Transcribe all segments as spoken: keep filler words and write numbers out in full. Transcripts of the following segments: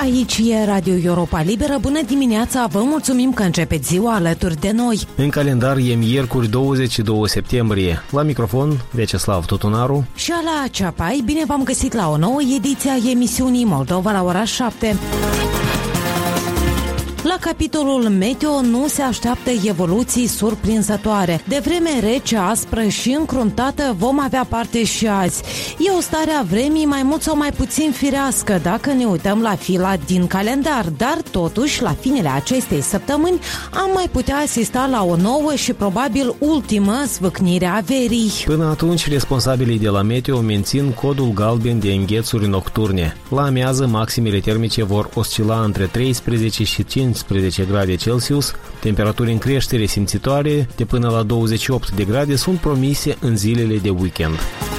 Aici e Radio Europa Liberă. Bună dimineața, vă mulțumim că începeți ziua alături de noi. În calendar e miercuri douăzeci și doi septembrie. La microfon, Vyacheslav Tutunaru și Ala Ceapai. Bine v-am găsit la o nouă ediție a emisiunii Moldova la ora șapte. La capitolul meteo nu se așteaptă evoluții surprinzătoare. De vreme rece, aspră și încruntată vom avea parte și azi. E o stare a vremii mai mult sau mai puțin firească dacă ne uităm la fila din calendar, dar totuși la finele acestei săptămâni am mai putea asista la o nouă și probabil ultimă zvâcnire a verii. Până atunci, responsabilii de la meteo mențin codul galben de înghețuri nocturne. La amiază, maximele termice vor oscila între treisprezece și cincisprezece grade Celsius, temperaturi în creștere simțitoare de până la douăzeci și opt de grade sunt promise în zilele de weekend.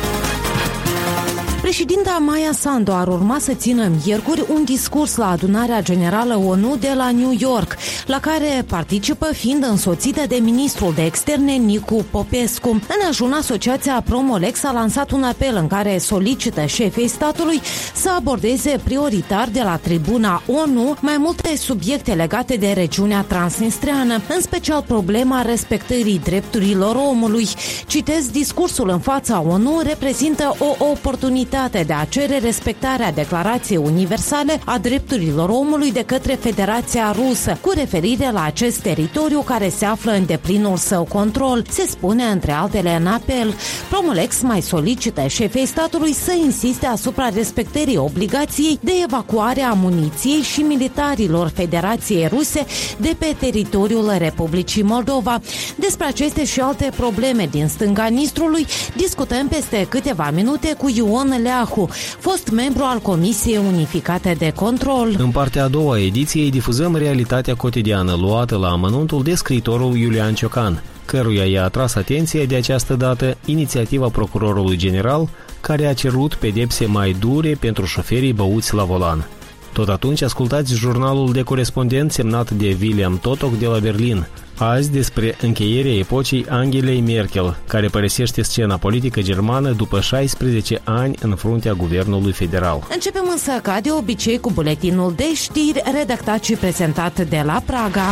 Președinta Maia Sandu ar urma să țină miercuri un discurs la adunarea generală ONU de la New York, la care participă fiind însoțită de ministrul de externe Nicu Popescu. În ajun, asociația Promolex a lansat un apel în care solicită șefei statului să abordeze prioritar de la tribuna ONU mai multe subiecte legate de regiunea transnistreană, în special problema respectării drepturilor omului. Citez, discursul în fața ONU reprezintă o oportunitate de a cere respectarea Declarației Universale a Drepturilor Omului de către Federația Rusă, cu referire la acest teritoriu care se află în deplinul său control, se spune între altele în apel. Promolex mai solicită șefei statului să insiste asupra respectării obligației de evacuare a muniției și militarilor Federației Ruse de pe teritoriul Republicii Moldova. Despre aceste și alte probleme din stânga Nistrului discutăm peste câteva minute cu Ion Leahu, fost membru al Comisiei Unificate de Control. În partea a doua a ediției difuzăm realitatea cotidiană luată la amănuntul de scriitorul Iulian Ciocan, căruia i-a atras atenție de această dată inițiativa procurorului general, care a cerut pedepse mai dure pentru șoferii băuți la volan. Tot atunci ascultați jurnalul de corespondent semnat de William Totok de la Berlin, azi despre încheierea epocii Angelei Merkel, care părăsește scena politică germană după șaisprezece ani în fruntea guvernului federal. Începem însă ca de obicei cu buletinul de știri redactat și prezentat de la Praga.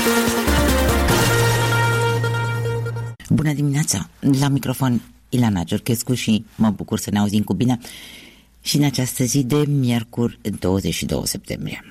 Bună dimineața! La microfon Ileana Giorchescu și mă bucur să ne auzim cu bine și în această zi de miercuri douăzeci și doi septembrie.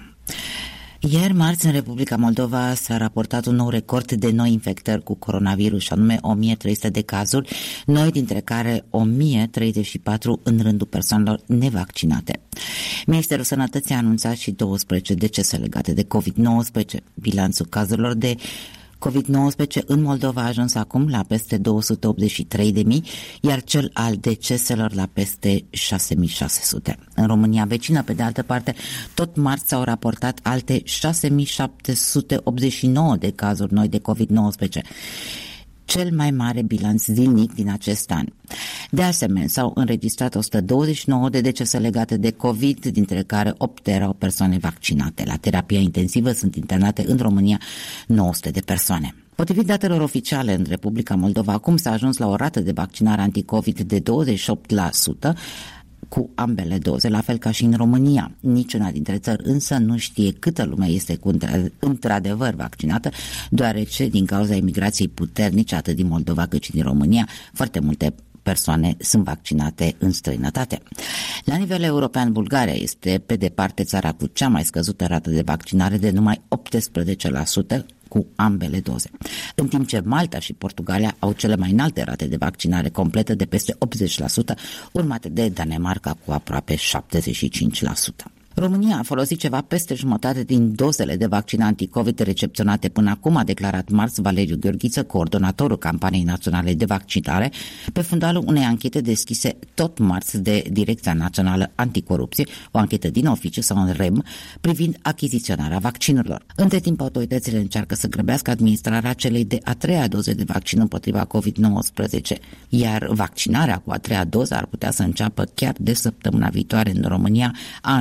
Ieri, marți, în Republica Moldova s-a raportat un nou record de noi infectări cu coronavirus, și anume o mie trei sute de cazuri, noi dintre care o mie treizeci și patru în rândul persoanelor nevaccinate. Ministerul Sănătății a anunțat și douăsprezece decese legate de covid nouăsprezece. Bilanțul cazurilor de covid nouăsprezece în Moldova a ajuns acum la peste două sute optzeci și trei de mii, iar cel al deceselor la peste șase mii șase sute. În România vecină, pe de altă parte, tot marți s-au raportat alte șase mii șapte sute optzeci și nouă de cazuri noi de covid nouăsprezece. Cel mai mare bilanț zilnic din acest an. De asemenea, s-au înregistrat o sută douăzeci și nouă de decese legate de COVID, dintre care opt erau persoane vaccinate. La terapia intensivă sunt internate în România nouă sute de persoane. Potrivit datelor oficiale în Republica Moldova, acum s-a ajuns la o rată de vaccinare anticovid de douăzeci și opt la sută, cu ambele doze, la fel ca și în România. Niciuna dintre țări însă nu știe câtă lume este cu într-adevăr vaccinată, deoarece din cauza imigrației puternice atât din Moldova cât și din România, foarte multe persoane sunt vaccinate în străinătate. La nivel european, Bulgaria este pe departe țara cu cea mai scăzută rată de vaccinare de numai optsprezece la sută cu ambele doze, în timp ce Malta și Portugalia au cele mai înalte rate de vaccinare completă de peste optzeci la sută, urmate de Danemarca cu aproape șaptezeci și cinci la sută. România a folosit ceva peste jumătate din dozele de vaccin anticovid recepționate până acum, a declarat marți Valeriu Gheorghiță, coordonatorul campaniei naționale de vaccinare, pe fundalul unei anchete deschise tot marți de Direcția Națională Anticorupție, o anchetă din oficiu sau în rem, privind achiziționarea vaccinurilor. Între timp, autoritățile încearcă să grăbească administrarea celei de a treia doze de vaccin împotriva covid nouăsprezece, iar vaccinarea cu a treia doză ar putea să înceapă chiar de săptămâna viitoare în România, a anunțat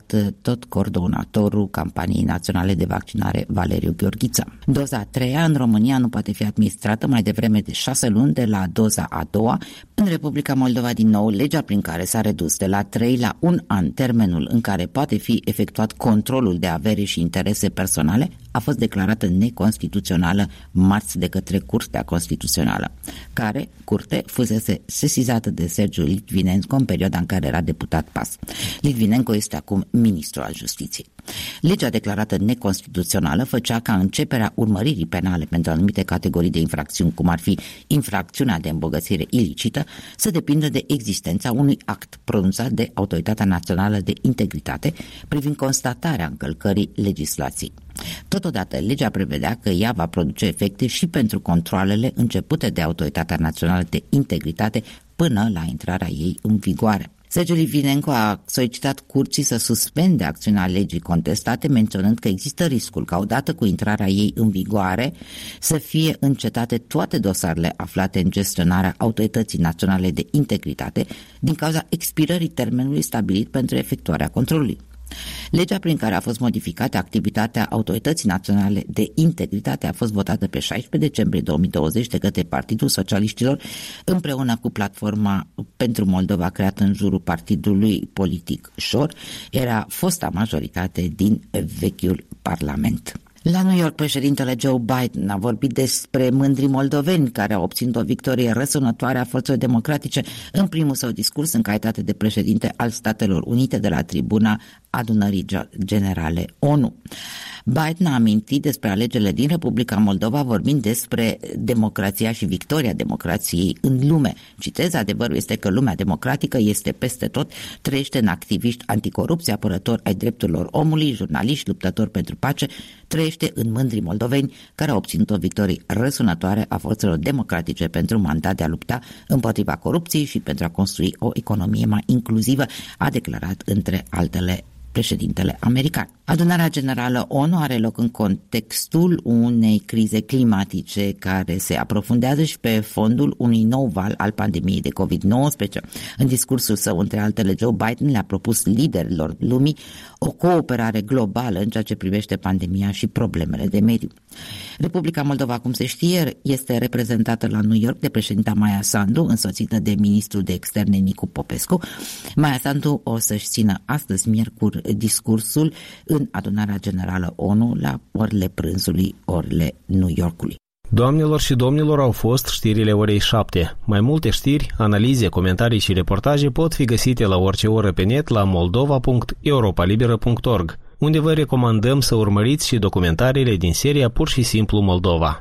declarat tot coordonatorul campaniei naționale de vaccinare Valeriu Gheorghiță. Doza a treia în România nu poate fi administrată mai devreme de șase luni de la doza a doua. În Republica Moldova, din nou, legea prin care s-a redus de la trei la un an termenul în care poate fi efectuat controlul de avere și interese personale a fost declarată neconstituțională marți de către Curtea Constituțională, care, curte, fusese sesizată de Sergiu Litvinenko în perioada în care era deputat P A S. Litvinenko este acum ministru al Justiției. Legea declarată neconstituțională făcea ca începerea urmăririi penale pentru anumite categorii de infracțiuni, cum ar fi infracțiunea de îmbogățire ilicită, să depindă de existența unui act pronunțat de Autoritatea Națională de Integritate privind constatarea încălcării legislației. Totodată, legea prevedea că ea va produce efecte și pentru controalele începute de Autoritatea Națională de Integritate până la intrarea ei în vigoare. Sergiu Litvinenko a solicitat curții să suspende acțiunea legii contestate, menționând că există riscul ca odată cu intrarea ei în vigoare să fie încetate toate dosarele aflate în gestionarea Autorității Naționale de Integritate din cauza expirării termenului stabilit pentru efectuarea controlului. Legea prin care a fost modificată activitatea Autorității Naționale de Integritate a fost votată pe șaisprezece decembrie două mii douăzeci de către Partidul Socialiștilor împreună cu Platforma pentru Moldova creată în jurul partidului politic Șor. Era fosta majoritate din vechiul Parlament. La New York, președintele Joe Biden a vorbit despre mândrii moldoveni care au obținut o victorie răsunătoare a forțelor democratice în primul său discurs în calitate de președinte al Statelor Unite de la tribuna Adunării Generale O N U. Biden a amintit despre alegerile din Republica Moldova vorbind despre democrația și victoria democrației în lume. Citez, adevărul este că lumea democratică este peste tot, trăiește în activiști anticorupție, apărători ai drepturilor omului, jurnaliști, luptători pentru pace, trăiește în mândrii moldoveni care au obținut o victorie răsunătoare a forțelor democratice pentru mandat de a lupta împotriva corupției și pentru a construi o economie mai inclusivă, a declarat între altele președintele american. Adunarea Generală O N U are loc în contextul unei crize climatice care se aprofundează și pe fondul unui nou val al pandemiei de covid nouăsprezece. În discursul său, între altele, Joe Biden le-a propus liderilor lumii o cooperare globală în ceea ce privește pandemia și problemele de mediu. Republica Moldova, cum se știe, este reprezentată la New York de președinta Maia Sandu, însoțită de ministrul de externe Nicu Popescu. Maia Sandu o să-și țină astăzi, miercuri, discursul în Adunarea Generală O N U la orele prânzului, orele New Yorkului. Doamnelor și domnilor, au fost știrile orei șapte. Mai multe știri, analize, comentarii și reportaje pot fi găsite la orice oră pe net la moldova punct europa liberă punct org, unde vă recomandăm să urmăriți și documentariile din seria Pur și Simplu Moldova.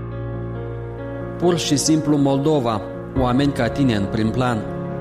Pur și Simplu Moldova. Oameni ca tine în prim plan.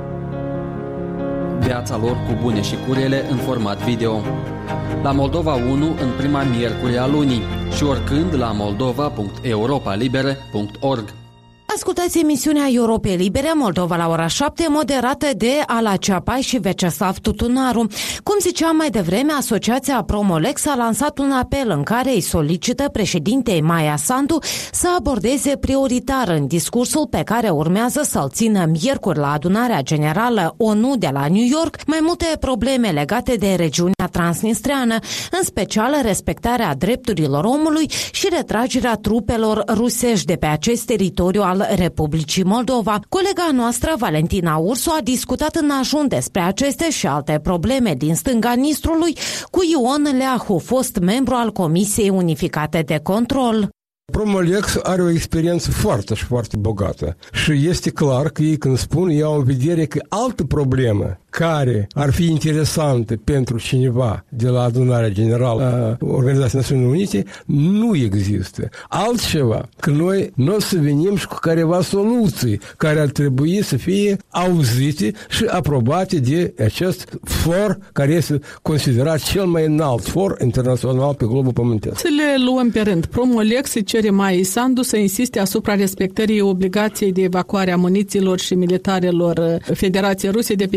Viața lor cu bune și cu rele în format video. La Moldova unu în prima miercuri a lunii și oricând la moldova punct europa liberă punct org. Ascultați emisiunea Europei Libere, Moldova la ora șapte, moderată de Ala Ceapai și Veceslav Tutunaru. Cum ziceam mai devreme, Asociația Promolex a lansat un apel în care îi solicită președintei Maia Sandu să abordeze prioritar în discursul pe care urmează să-l țină miercuri la Adunarea Generală O N U de la New York mai multe probleme legate de regiunea transnistreană, în special respectarea drepturilor omului și retragerea trupelor rusești de pe acest teritoriu al Republicii Moldova. Colega noastră, Valentina Ursu, a discutat în ajun despre aceste și alte probleme din stânga Nistrului cu Ion Leahu, fost membru al Comisiei Unificate de Control. Promolex are o experiență foarte și foarte bogată și este clar că ei când spun, iau în vedere că altă problemă care ar fi interesantă pentru cineva de la Adunarea Generală a Organizației Națiunilor Unite nu există. Altceva, că noi nu o să venim și cu careva soluții care ar trebui să fie auzite și aprobate de acest for care este considerat cel mai înalt for internațional pe globul pământesc. Să le luăm pe rând. Promolex se cere Maiei Sandu să insiste asupra respectării obligației de evacuare a munițiilor și militarelor Federației Ruse de pe teritoriul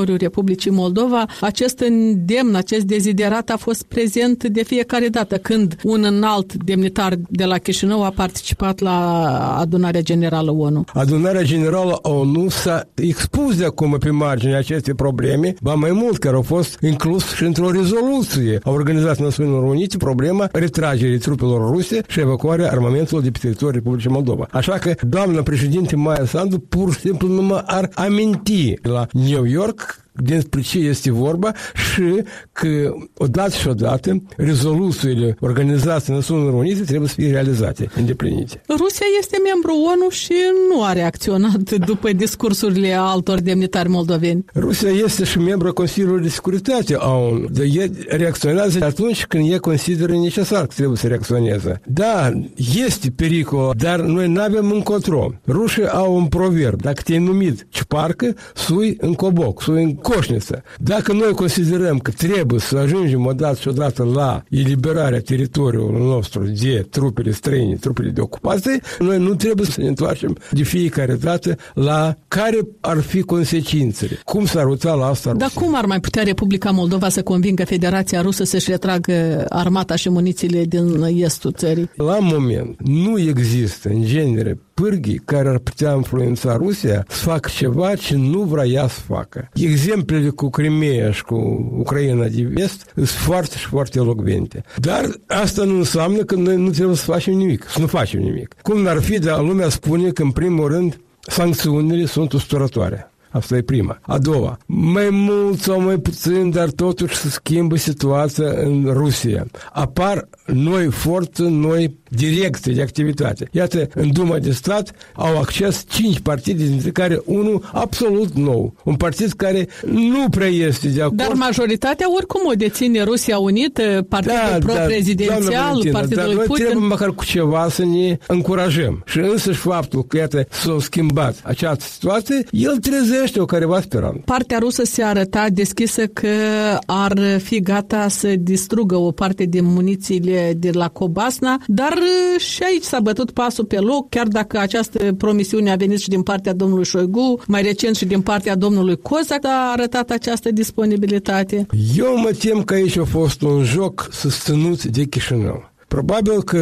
teritoriul Republicii Moldova, acest îndemn, acest deziderat a fost prezent de fiecare dată când un înalt demnitar de la Chișinău a participat la adunarea generală ONU. Adunarea generală ONU s-a expus de acum pe marginea acestei probleme, ba mai mult, care au fost inclus și într-o rezoluție a Organizației Națiunilor Unite problema retragerii trupelor ruse și evacuarea armamentului de pe teritoriul Republicii Moldova. Așa că doamna președinte Maia Sandu pur și simplu nu mă ar aminti la New York despre ce este vorba și că odată și odată rezoluțiile Organizației Națiunilor Unite trebuie să fie realizate, îndeplinite. Rusia este membru ONU și nu a reacționat după discursurile altor demnitari moldoveni. Rusia este și membru Consiliului de Securitate a ONU, dar e reacționează atunci când e consideră necesar că trebuie să reacționeze. Da, este pericol, dar noi nu avem încotro. Rușii au un proverb: dacă te-ai numit ciuparcă, sui în coboc, sui în coșniță. Dacă noi considerăm că trebuie să ajungem odată și odată la eliberarea teritoriului nostru de trupele străine, trupele de ocupație, noi nu trebuie să ne întoarcem de fiecare dată la care ar fi consecințele. Cum s-ar uita la asta Rusia? Dar cum ar mai putea Republica Moldova să convingă Federația Rusă să-și retragă armata și munițiile din estul țării? La moment nu există, în genere, pârghii care ar putea influența Rusia să facă ceva ce nu vrea ea să facă. Exemplele cu Crimea și cu Ucraina de vest sunt foarte și foarte elocvente. Dar asta nu înseamnă că noi nu trebuie să facem nimic, să nu facem nimic. Cum n-ar fi, dar lumea spune că, în primul rând, sancțiunile sunt usturătoare. Asta e prima. A doua, mai mult sau mai puțin, dar totuși se schimbă situația în Rusia. Apar noi forțe, noi direcții de activitate. Iată, în Duma de Stat au acces cinci partide, dintre care unul absolut nou. Un partid care nu prea este de acord. Dar majoritatea oricum o deține Rusia Unită, partidul da, pro-prezidențial, da, partidul lui Putin. Dar noi trebuie măcar cu ceva să ne încurajăm. Și însăși faptul că, iată, s-a schimbat această situație, el trezește o careva speranță. Partea rusă se arăta deschisă că ar fi gata să distrugă o parte din munițiile de la Cobasna, dar și aici s-a bătut pasul pe loc, chiar dacă această promisiune a venit și din partea domnului Șoigu, mai recent și din partea domnului Kozak a arătat această disponibilitate. Eu mă tem că aici a fost un joc susținut de Chișinău. Probabil că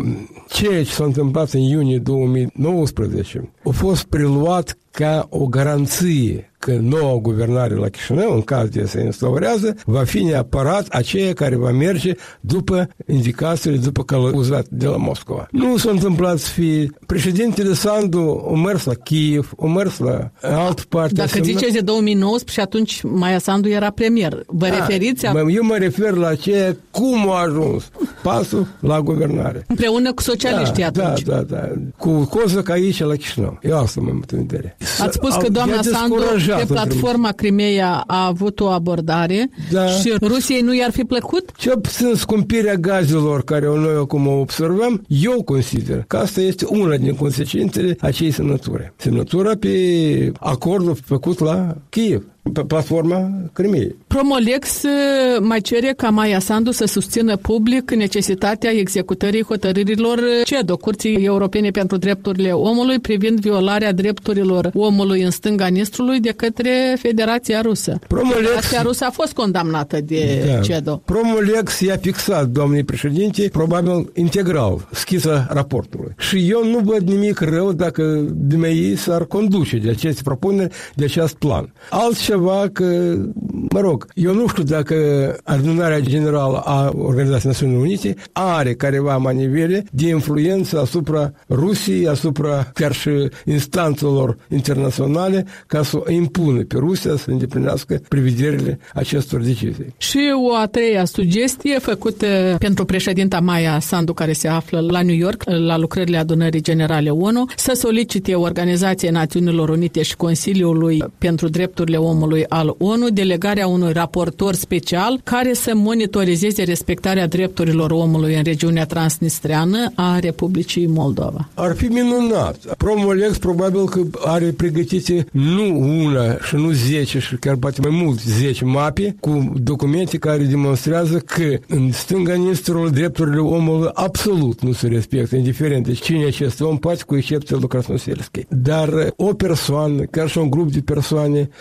ceea ce s-a întâmplat în iunie două mii nouăsprezece a fost preluat ca o garanție că noua guvernare la Chișinău, în caz de se instaurează, va fi neapărat aceea care va merge după indicațiile, după călăuzat de la Moscova. Nu s-a întâmplat să fie. Președintele Sandu a mers la Kiev, a mers la altă parte. Dacă ziceți de două mii nouăsprezece, atunci Maia Sandu era premier. Vă da, referiți? A... Eu mă refer la aceea cum a ajuns pasul la guvernare. Împreună cu socialiștii da, atunci. Da, da, da. Cu Kozak aici la Chișinău. Eu asta mă în vedere. Ați spus că doamna Sandu pe platforma Crimea a avut o abordare da. Și Rusiei nu i-ar fi plăcut? Ce puțin scumpirea gazelor care noi acum o observăm, eu consider că asta este una din consecințele acei semnături. Semnătura pe acordul făcut la Kiev, pe platforma Crimeei. Promolex mai cere ca Maia Sandu să susțină public necesitatea executării hotărârilor CEDO, Curții Europene pentru Drepturile Omului, privind violarea drepturilor omului în stânga Nistrului de către Federația Rusă. Promolex, Federația Rusă a fost condamnată de da. CEDO. Promolex i-a fixat, doamnei președinte, probabil integral, schița raportului. Și eu nu văd nimic rău dacă dumneavoastră s-ar conduce de aceste propuneri, de acest plan. Altceva că, mă rog, eu nu știu dacă adunarea generală a Organizației Națiunilor Unite are careva manivele de influență asupra Rusiei, asupra chiar și instanțelor internaționale, ca să impună pe Rusia să îndeplinească prevederile acestor decizii. Și o a treia sugestie făcută pentru președinta Maia Sandu, care se află la New York, la lucrările adunării generale ONU, să solicite Organizației Națiunilor Unite și Consiliului pentru Drepturile Omului al ONU delegarea unui raportor special care să monitorizeze respectarea drepturilor omului în regiunea transnistreană a Republicii Moldova. Ar fi minunat. Promolex probabil că are pregătite nu una și nu zece și chiar poate mai mult zece mape cu documente care demonstrează că în stânga Nistrului drepturile omului absolut nu se respectă, indiferent de cine acest om, poate cu excepția lui Krasnoselski. Dar o persoană, chiar și un grup de persoane, lor le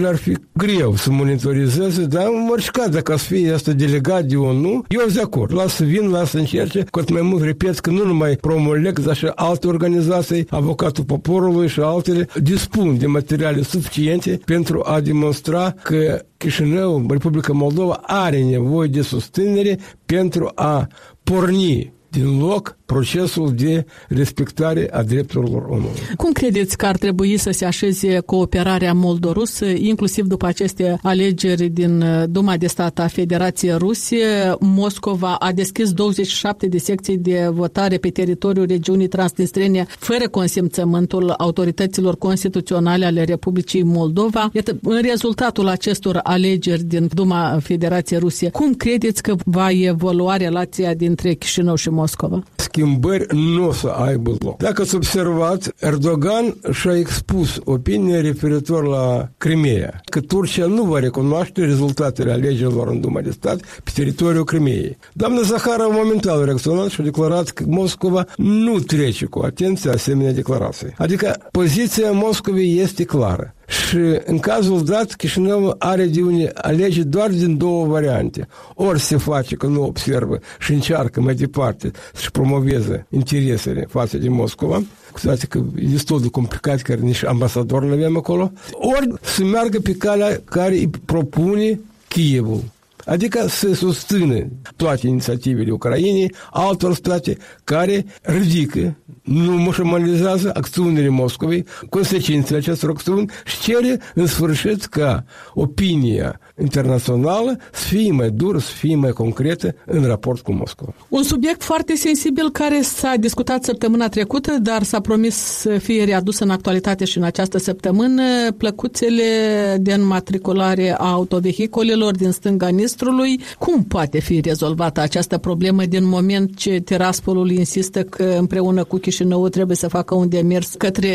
ar fi greu să monitorizeze, dar în orice caz, dacă să fie asta delegat de ONU, eu sunt de acord. Lasă să vin, lasă să încerce, cu atât mai mult, repet, că nu numai Promolex, dar și alte organizații, Avocatul Poporului și altele, dispun de materiale suficiente pentru a demonstra că Chișinău, Republica Moldova, are nevoie de susținere pentru a porni din loc procesul de respectare a drepturilor omului. Cum credeți că ar trebui să se așeze cooperarea moldorusă, inclusiv după aceste alegeri din Duma de Stat a Federației Ruse? Moscova a deschis douăzeci și șapte de secții de votare pe teritoriul regiunii transnistrene fără consimțământul autorităților constituționale ale Republicii Moldova. Iată, în rezultatul acestor alegeri din Duma Federației Ruse, cum credeți că va evolua relația dintre Chișinău și Moscova? Schimbări nu o să aibă loc. Dacă ați observat, Erdogan și-a expus opinia referitor la Crimea, că Turcia nu va recunoaște rezultatele alegerilor în Duma de Stat pe teritoriul Crimeei. Doamna Zaharova momentan a reacționat și a declarat că Moscova nu trece cu atenție asemenea declarații. Adică poziția Moscovei este clară. Și în cazul dat, Chișinău are de unde alege doar din două variante. Ori se face că nu observă și încearcă mai departe să-și promoveze interesele față de Moscova, cu toate că e destul de complicat, că nici ambasador nu avem acolo, ori să meargă pe calea care îi propune Kievul. Adică să susțină toate inițiativele Ucrainei, altor state care ridică, nu mușamalizează acțiunile Moscovei, consecințele acestor acțiuni și cere în sfârșit ca opinia internațională să fie mai dură, să fie mai concretă în raport cu Moscova. Un subiect foarte sensibil care s-a discutat săptămâna trecută, dar s-a promis să fie readus în actualitate și în această săptămână, plăcuțele de înmatriculare a autovehicolelor din stânga Nistrului. Cum poate fi rezolvată această problemă din moment ce Tiraspolul insistă că împreună cu Chișinău trebuie să facă un demers către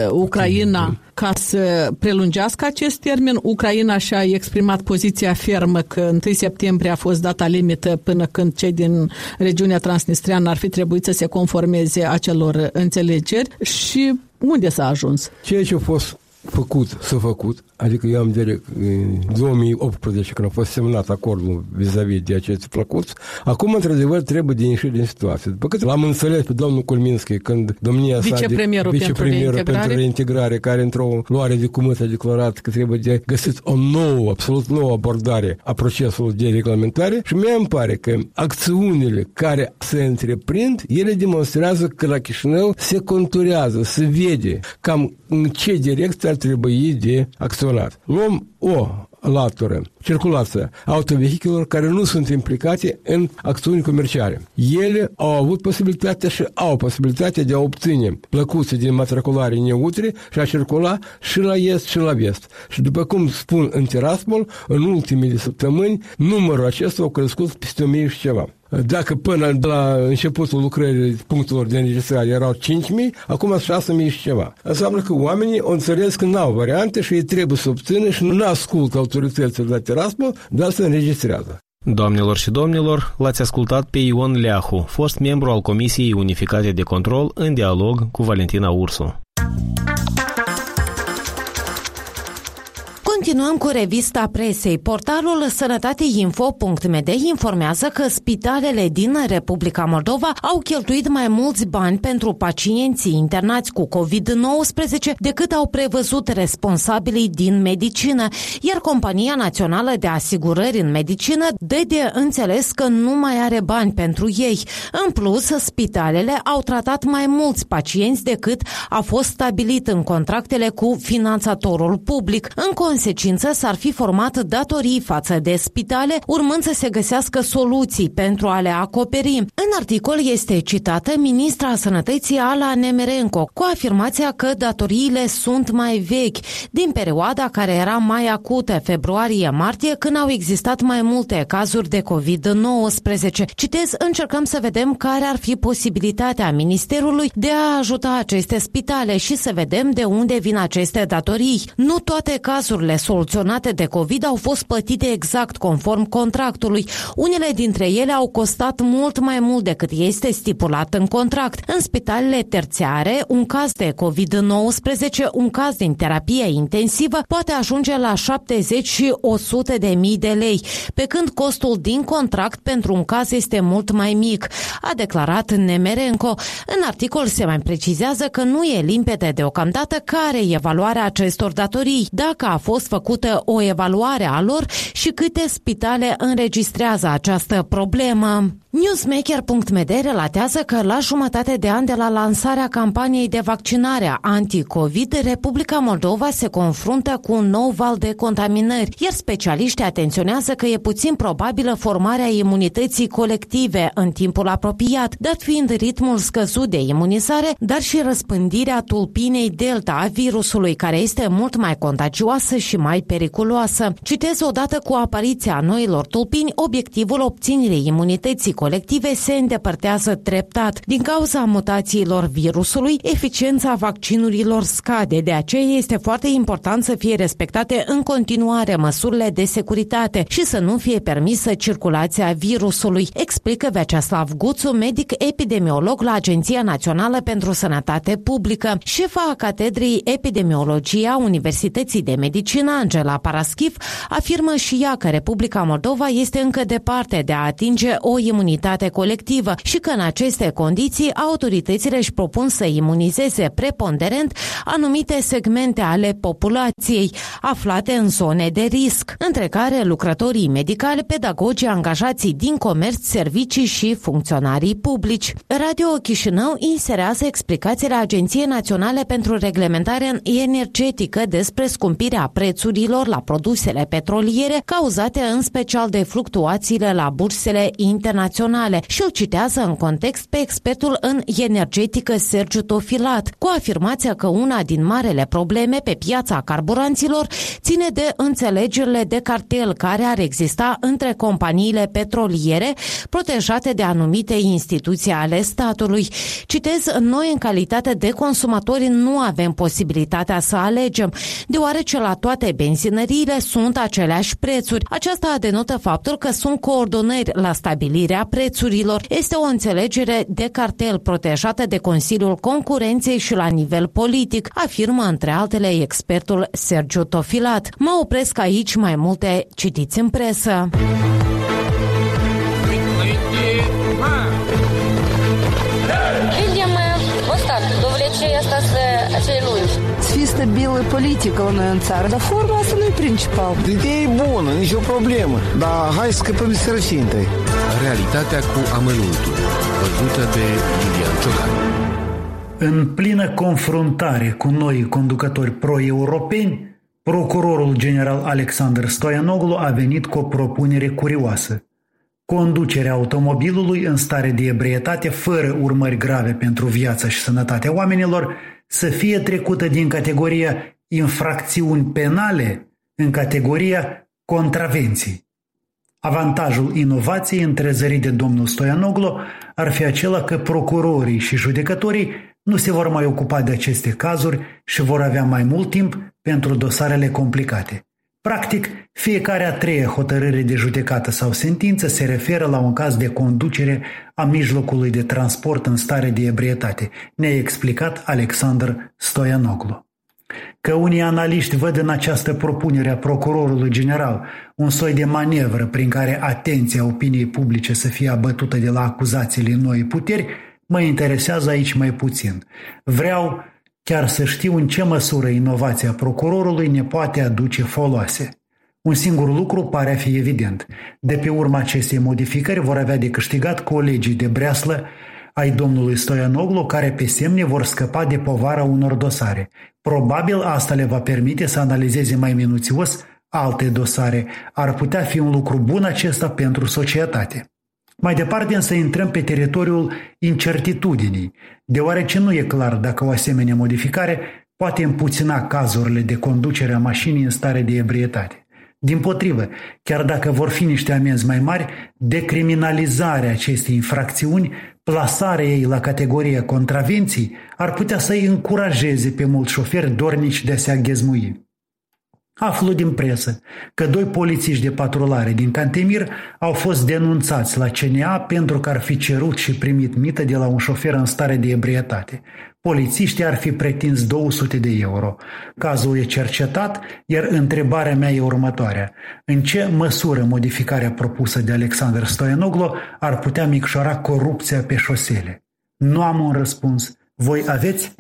Ucraina ca să prelungească acest termen? Ucraina și-a exprimat poziția fermă că întâi septembrie a fost data limită până când cei din regiunea transnistreană ar fi trebuit să se conformeze acelor înțelegeri. Și unde s-a ajuns? Ceea ce a fost făcut, s-a făcut, adică eu am direct în două mii optsprezece, când a fost semnat acordul vis-a-vis de aceste plăcuți, acum, într-adevăr, trebuie de ieși din situație. După cât l-am înțeles pe domnul Kulminski, când domnia sa, vicepremierul, de, vicepremierul pentru, pentru reintegrare, care într-o luare de cuvânt a declarat că trebuie de găsit o nouă, absolut nouă abordare a procesului de reglementare, și mie îmi pare că acțiunile care se întreprind, ele demonstrează că la Chișinău se conturează, se vede cam în ce direcție ar trebui de acționat. Luăm o latură, circulația autovehiculelor care nu sunt implicate în acțiuni comerciale. Ele au avut posibilitatea și au posibilitatea de a obține plăcuțe de matriculare neutre și a circula și la est și la vest. Și după cum spun în Tiraspol, în ultimele săptămâni, numărul acesta a crescut peste o mie și ceva. Dacă până la începutul lucrării punctelor de înregistrare erau cinci mii, acum sunt șase mii și ceva. Înseamnă că oamenii o înțeles că n-au variante și ei trebuie să obțină și nu ascultă autoritățile la Tiraspol, dar se înregistrează. Doamnelor și domnilor, l-ați ascultat pe Ion Leahu, fost membru al Comisiei Unificate de Control, în dialog cu Valentina Ursu. Continuăm cu revista presei. Portalul sănătateinfo punct m d informează că spitalele din Republica Moldova au cheltuit mai mulți bani pentru pacienții internați cu covid nouăsprezece decât au prevăzut responsabilii din medicină, iar Compania Națională de Asigurări în Medicină dă de înțeles că nu mai are bani pentru ei. În plus, spitalele au tratat mai mulți pacienți decât a fost stabilit în contractele cu finanțatorul public. În consecință, s-ar fi format datorii față de spitale, urmând să se găsească soluții pentru a le acoperi. În articol este citată ministra Sănătății Ala Nemerenko cu afirmația că datoriile sunt mai vechi, din perioada care era mai acută, februarie-martie, când au existat mai multe cazuri de covid nouăsprezece. Citez, încercăm să vedem care ar fi posibilitatea Ministerului de a ajuta aceste spitale și să vedem de unde vin aceste datorii. Nu toate cazurile nesoluționate de COVID au fost plătite exact conform contractului. Unele dintre ele au costat mult mai mult decât este stipulat în contract. În spitalele terțiare, un caz de covid nouăsprezece, un caz din terapie intensivă poate ajunge la șaptezeci și o sută de mii de lei, pe când costul din contract pentru un caz este mult mai mic, a declarat Nemerenko. În articol se mai precizează că nu e limpede deocamdată care e valoarea acestor datorii, dacă a fost făcută o evaluare a lor și câte spitale înregistrează această problemă. Newsmaker punct m d relatează că la jumătate de an de la lansarea campaniei de vaccinare anti-COVID, Republica Moldova se confruntă cu un nou val de contaminări, iar specialiștii atenționează că e puțin probabilă formarea imunității colective în timpul apropiat, dat fiind ritmul scăzut de imunizare, dar și răspândirea tulpinei Delta a virusului, care este mult mai contagioasă și mai periculoasă. Citez, odată cu apariția noilor tulpini, obiectivul obținerii imunității colective se îndepărtează treptat. Din cauza mutațiilor virusului, eficiența vaccinurilor scade, de aceea este foarte important să fie respectate în continuare măsurile de securitate și să nu fie permisă circulația virusului, explică Vyacheslav Guțu, medic epidemiolog la Agenția Națională pentru Sănătate Publică. Șefa Catedrei Epidemiologie a Universității de Medicină, Angela Paraschiv, afirmă și ea că Republica Moldova este încă departe de a atinge o imunitate colectivă și că în aceste condiții autoritățile își propun să imunizeze preponderent anumite segmente ale populației aflate în zone de risc, între care lucrătorii medicali, pedagogii, angajații din comerț, servicii și funcționarii publici. Radio Chișinău inserează explicațiile Agenției Naționale pentru Reglementare Energetică despre scumpirea prețurilor la produsele petroliere cauzate în special de fluctuațiile la bursele internaționale și îl citează în context pe expertul în energetică Sergiu Tofilat, cu afirmația că una din marele probleme pe piața carburanților ține de înțelegerile de cartel care ar exista între companiile petroliere protejate de anumite instituții ale statului. Citez, noi în calitate de consumatori nu avem posibilitatea să alegem, deoarece la toate benzinăriile sunt aceleași prețuri. Aceasta denotă faptul că sunt coordonări la stabilirea prețurilor. Este o înțelegere de cartel protejată de Consiliul Concurenței și la nivel politic, afirmă între altele expertul Sergiu Tofilat. Mă opresc aici, mai multe citiți în presă. Fi stabilă politică la noi în țară, dar forma asta nu e principal. Ideea e bună, nicio problemă, dar hai să scăpăm de sărăcie întâi. Realitatea cu amănuntul, văzută de Iulian Ciocan. În plină confruntare cu noi conducători pro-europeni, procurorul general Alexander Stoianoglu a venit cu o propunere curioasă. Conducerea automobilului în stare de ebrietate, fără urmări grave pentru viața și sănătatea oamenilor, să fie trecută din categoria infracțiuni penale în categoria contravenții. Avantajul inovației întrezărit de domnul Stoianoglu ar fi acela că procurorii și judecătorii nu se vor mai ocupa de aceste cazuri și vor avea mai mult timp pentru dosarele complicate. Practic, fiecare a treia hotărâre de judecată sau sentință se referă la un caz de conducere a mijlocului de transport în stare de ebrietate, ne-a explicat Alexander Stoianoglu. Că unii analiști văd în această propunere a procurorului general un soi de manevră prin care atenția opiniei publice să fie abătută de la acuzațiile noii puteri, mă interesează aici mai puțin. Vreau chiar să știu în ce măsură inovația procurorului ne poate aduce foloase. Un singur lucru pare a fi evident. De pe urma acestei modificări vor avea de câștigat colegii de breaslă ai domnului Stoianoglu, care pe semne vor scăpa de povara unor dosare. Probabil asta le va permite să analizeze mai minuțios alte dosare. Ar putea fi un lucru bun acesta pentru societate. Mai departe însă intrăm pe teritoriul incertitudinii, deoarece nu e clar dacă o asemenea modificare poate împuțina cazurile de conducere a mașinii în stare de ebrietate. Dimpotrivă, chiar dacă vor fi niște amenzi mai mari, decriminalizarea acestei infracțiuni, plasarea ei la categoria contravenții, ar putea să îi încurajeze pe mulți șoferi dornici de a se aghezmui. Aflu din presă că doi polițiști de patrulare din Cantemir au fost denunțați la C N A pentru că ar fi cerut și primit mită de la un șofer în stare de ebrietate. Polițiștii ar fi pretins două sute de euro. Cazul e cercetat, iar întrebarea mea e următoarea. În ce măsură modificarea propusă de Alexander Stoianoglu ar putea micșora corupția pe șosele? Nu am un răspuns. Voi aveți?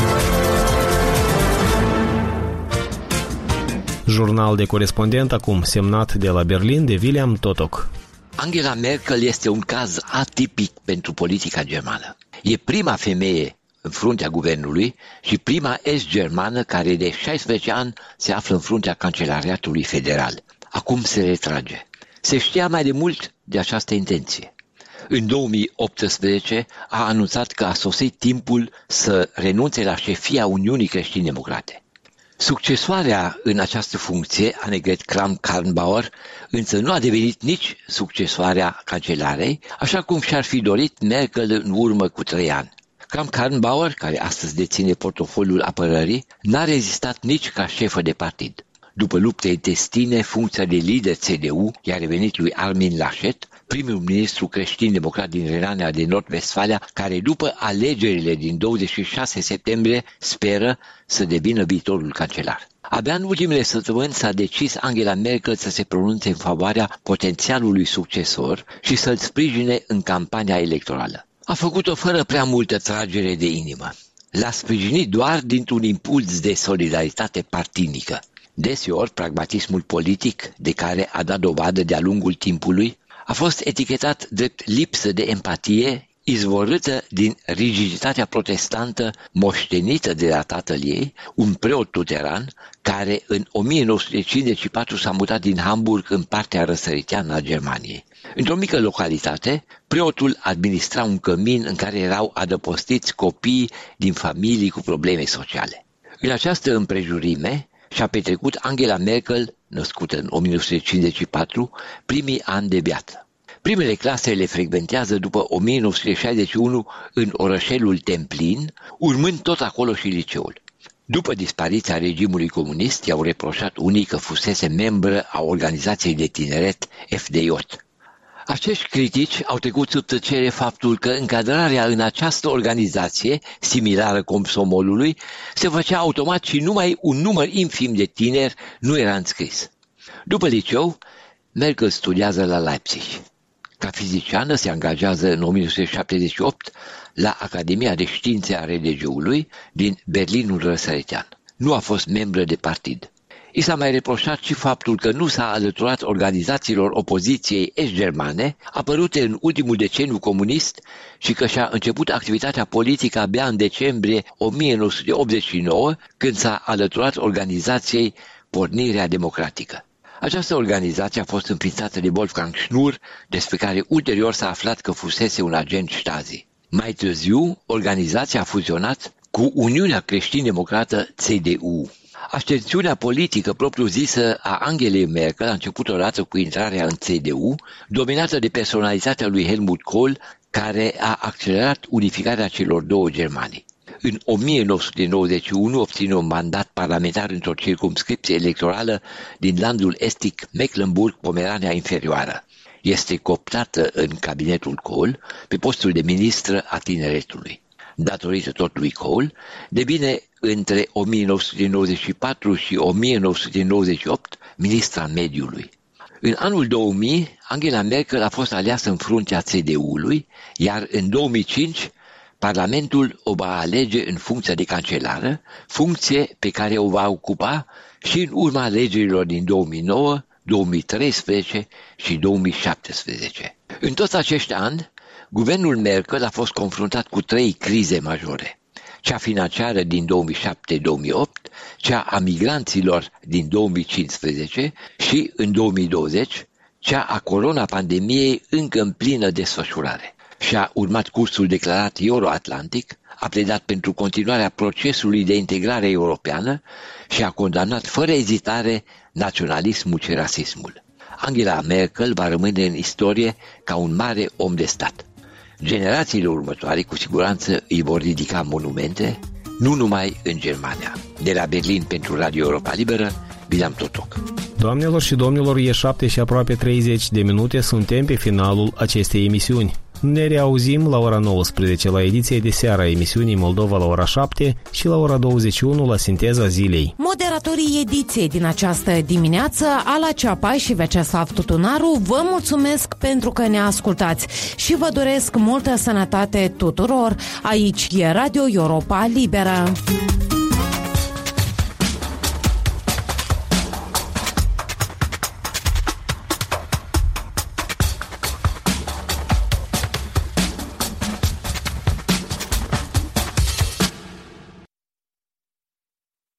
Jurnal de corespondent acum semnat de la Berlin de William Totok. Angela Merkel este un caz atipic pentru politica germană. E prima femeie în fruntea guvernului și prima est-germană care de șaisprezece ani se află în fruntea Cancelariatului Federal. Acum se retrage. Se știa mai de mult de această intenție. În două mii optsprezece a anunțat că a sosit timpul să renunțe la șefia Uniunii Creștini-Democrate. Succesoarea în această funcție, Annegret Kramp-Karrenbauer, însă nu a devenit nici succesoarea cancelarei, așa cum și-ar fi dorit Merkel în urmă cu trei ani. Kramp-Karrenbauer, care astăzi deține portofoliul apărării, n-a rezistat nici ca șefă de partid. După lupte intestine, funcția de lider C D U i-a revenit lui Armin Laschet, primul ministru creștin-democrat din Renania de Nord-Vestfalia, care după alegerile din douăzeci și șase septembrie speră să devină viitorul cancelar. Abia în ultimele săptămâni s-a decis Angela Merkel să se pronunțe în favoarea potențialului succesor și să-l sprijine în campania electorală. A făcut-o fără prea multă tragere de inimă. L-a sprijinit doar dintr-un impuls de solidaritate partinică. Deseori, pragmatismul politic de care a dat dovadă de-a lungul timpului a fost etichetat drept lipsă de empatie, izvorâtă din rigiditatea protestantă moștenită de la tatăl ei, un preot luteran, care în o mie nouă sute cincizeci și patru s-a mutat din Hamburg în partea răsăriteană a Germaniei. Într-o mică localitate, preotul administra un cămin în care erau adăpostiți copii din familii cu probleme sociale. În această împrejurime și-a petrecut Angela Merkel, născută în o mie nouă sute cincizeci și patru, primii ani de viață. Primele clase le frecventează după o mie nouă sute șaizeci și unu în orășelul Templin, urmând tot acolo și liceul. După dispariția regimului comunist, i-au reproșat unii că fusese membră a organizației de tineret F D J. Acești critici au trecut sub tăcere faptul că încadrarea în această organizație, similară Comsomolului, se făcea automat și numai un număr infim de tineri nu era înscris. După liceu, Merkel studiază la Leipzig. Ca fiziciană se angajează în o mie nouă sute șaptezeci și opt la Academia de Științe a R D G-ului din Berlinul răsăritean. Nu a fost membră de partid. I s-a mai reproșat și faptul că nu s-a alăturat organizațiilor opoziției est-germane apărute în ultimul deceniu comunist și că și-a început activitatea politică abia în decembrie o mie nouă sute optzeci și nouă, când s-a alăturat organizației Pornirea Democratică. Această organizație a fost înființată de Wolfgang Schnur, despre care ulterior s-a aflat că fusese un agent Stasi. Mai târziu, organizația a fuzionat cu Uniunea Creștin-Democrată C D U. Ascensiunea politică propriu-zisă a Angelei Merkel a început odată cu intrarea în C D U, dominată de personalitatea lui Helmut Kohl, care a accelerat unificarea celor două Germanii. În o mie nouă sute nouăzeci și unu obține un mandat parlamentar într-o circumscripție electorală din landul estic Mecklenburg-Pomerania Inferioară. Este cooptată în cabinetul Kohl pe postul de ministră a tineretului. Datorită tot lui Kohl, devine între o mie nouă sute nouăzeci și patru și o mie nouă sute nouăzeci și opt ministra mediului. În anul două mii, Angela Merkel a fost aleasă în fruntea C D U-ului, iar în două mii cinci Parlamentul o va alege în funcția de cancelară, funcție pe care o va ocupa și în urma alegerilor din două mii nouă, două mii treisprezece și două mii șaptesprezece. În toți acești ani, guvernul Merkel a fost confruntat cu trei crize majore: cea financiară din două mii șapte două mii opt, cea a migranților din două mii cincisprezece și, în două mii douăzeci, cea a coronapandemiei încă în plină desfășurare. Și-a urmat cursul declarat euro-atlantic, a pledat pentru continuarea procesului de integrare europeană și a condamnat fără ezitare naționalismul și rasismul. Angela Merkel va rămâne în istorie ca un mare om de stat. Generațiile următoare cu siguranță îi vor ridica monumente, nu numai în Germania. De la Berlin pentru Radio Europa Liberă, William Totoc. Doamnelor și domnilor, e șapte și aproape treizeci de minute, suntem pe finalul acestei emisiuni. Ne reauzim la ora nouăsprezece la ediție de seară a emisiunii Moldova la ora șapte și la ora douăzeci și unu la Sinteza Zilei. Moderatorii ediției din această dimineață, Ala Ceapai și Veceslav Tutunaru, vă mulțumesc pentru că ne ascultați și vă doresc multă sănătate tuturor. Aici e Radio Europa Liberă.